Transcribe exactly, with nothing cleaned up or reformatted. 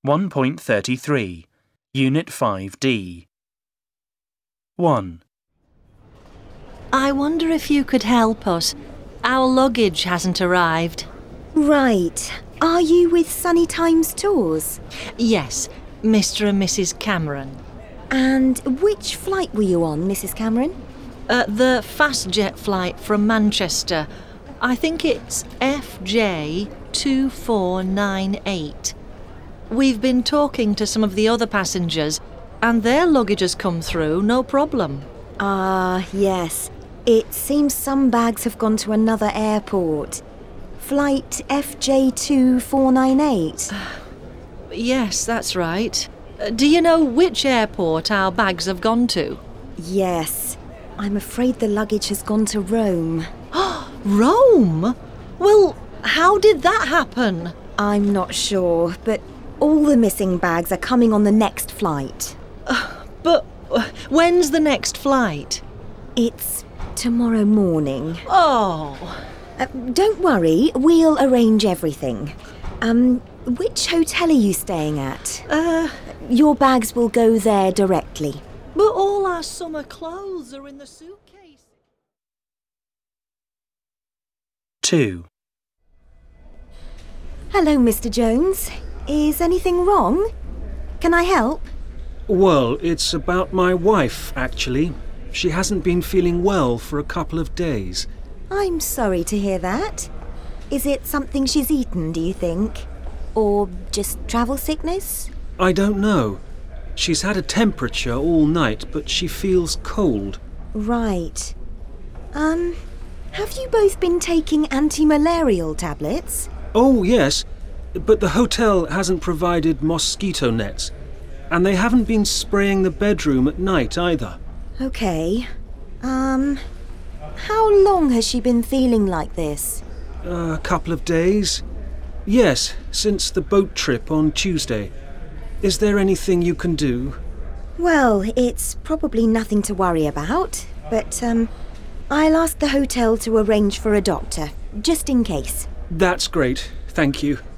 one point thirty-three, Unit five D. one. I wonder if you could help us. Our luggage hasn't arrived. Right. Are you with Sunny Times Tours? Yes, Mister and Missus Cameron. And which flight were you on, Missus Cameron? Uh, the fast-jet flight from Manchester. I think it's F J two four nine eight. We've been talking to some of the other passengers, and their luggage has come through, no problem. Ah, yes. It seems some bags have gone to another airport. Flight F J two four nine eight. Yes, that's right. Uh, do you know which airport our bags have gone to? Yes. I'm afraid the luggage has gone to Rome. Rome? Well, how did that happen? I'm not sure, but all the missing bags are coming on the next flight. Uh, but uh, when's the next flight? It's tomorrow morning. Oh. Uh, don't worry, we'll arrange everything. Um, which hotel are you staying at? Uh, Your bags will go there directly. But all our summer clothes are in the suitcase. two. Hello, Mister Jones. Is anything wrong? Can I help? Well, it's about my wife, actually. She hasn't been feeling well for a couple of days. I'm sorry to hear that. Is it something she's eaten, do you think? Or just travel sickness? I don't know. She's had a temperature all night, but she feels cold. Right. Um, have you both been taking anti-malarial tablets? Oh, yes, but the hotel hasn't provided mosquito nets, and they haven't been spraying the bedroom at night either. Okay. Um, how long has she been feeling like this? Uh, a couple of days. Yes, since the boat trip on Tuesday. Is there anything you can do? Well, it's probably nothing to worry about, but um, I'll ask the hotel to arrange for a doctor, just in case. That's great, thank you.